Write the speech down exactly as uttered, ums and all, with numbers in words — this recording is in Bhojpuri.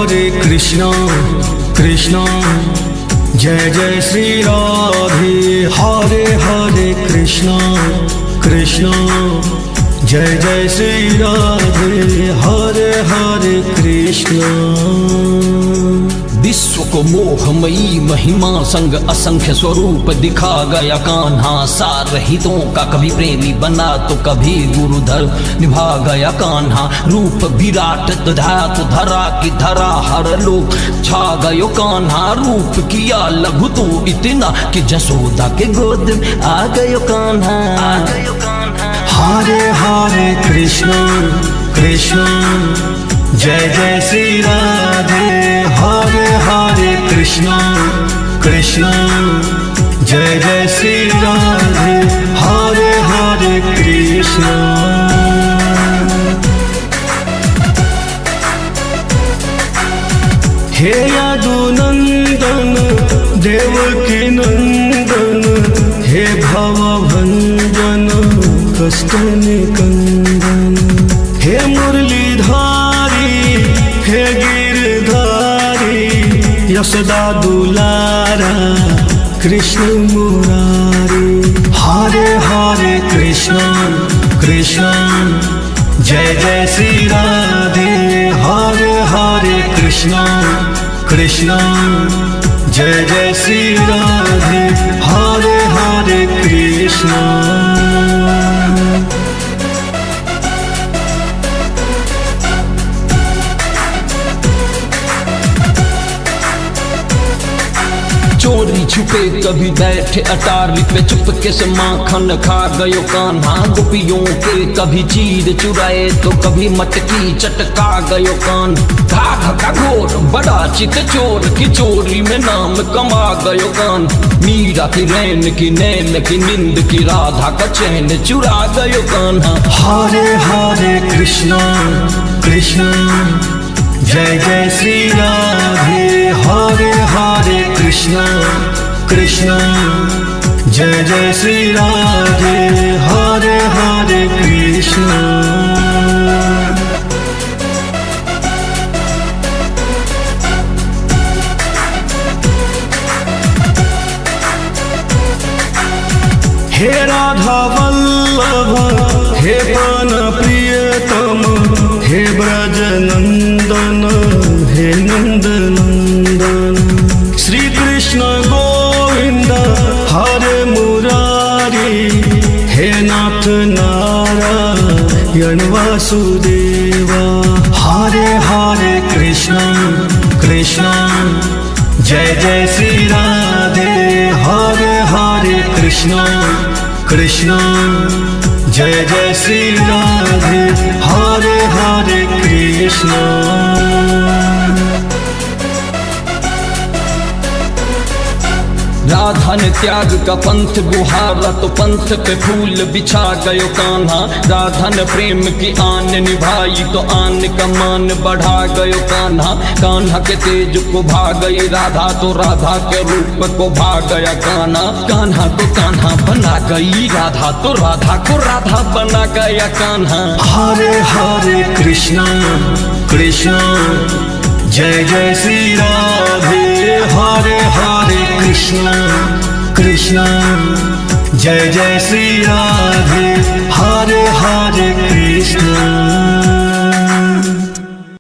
हरे कृष्णा कृष्णा जय जय श्री राधे। हरे हरे कृष्णा कृष्णा जय जय श्री राधे। हरे हरे कृष्णा। विश्व को मोहमयी महिमा संग असंख्य स्वरूप दिखा गया कान्हा। सार हितों का कभी प्रेमी बना तो कभी गुरुधर निभा गया कान्हा। रूप विराट धात धरा की धरा हर लोक छा गयो कान्हा। रूप किया लघु तो इतना कि जसोदा के गोद में आ गयो कान्हा। आ गयो कान्हा। हरे हरे कृष्णा कृष्णा जय जय श्री राधे। हरे हरे कृष्णा कृष्णा जय जय श्री राधे। हरे हरे कृष्णा। हे यदुनंदन देवकी नंदन, हे भवभंजन कष्ट निकंदन। हे मुरलीधारी हे गिरधारी, यशोदा दुलारा कृष्ण मुरारी। हरे हरे कृष्णा कृष्णा जय जय श्री राधे। हरे हरे कृष्णा कृष्णा जय जय श्री राधे। हरे हरे कृष्णा। चोरी छुपे कभी बैठे अटारी पे, चुपके से माखन खा गयो कान्हा। गोपियों के कभी चीर चुराए तो कभी मटकी चटका गयो कान। घाघ का घोर बड़ा चित चोर की चोरी में नाम कमा गयो कान। मीरा की रैन की नैन की नींद की राधा का चैन चुरा गयो कान्हा। हरे हरे कृष्णा कृष्णा जय जय श्री राधे। हरे हरे कृष्णा कृष्णा जय जय श्री राधे। हरे हरे कृष्णा। हे राधा वल्लभ हे प्राण प्रियतम, हे ब्रज नंदन हे नंद नंदन। श्री कृष्ण गोविंद हरे मुरारी, हे नाथ नारायण वासुदेवा। हरे हरे कृष्णा कृष्णा जय जय श्री राधे। हरे हरे कृष्णा कृष्णा जय जय श्री राधे। हरे हरे कृष्णा। राधा ने त्याग का पंथ गुहारा तो पंथ पे फूल बिछा गयो कान्हा। राधा ने प्रेम की आन निभाई तो आन का मान बढ़ा गयो कान्हा। कान्हा के तेज को भा गई राधा तो राधा के रूप को भा गया कान्हा। कान्हा को कान्हा बना गई राधा तो राधा को राधा बना गया कान्हा। हरे हरे कृष्णा कृष्णा जय जय श्री राधे। हरे हरे कृष्णा कृष्णा जय जय श्री राधे। हरे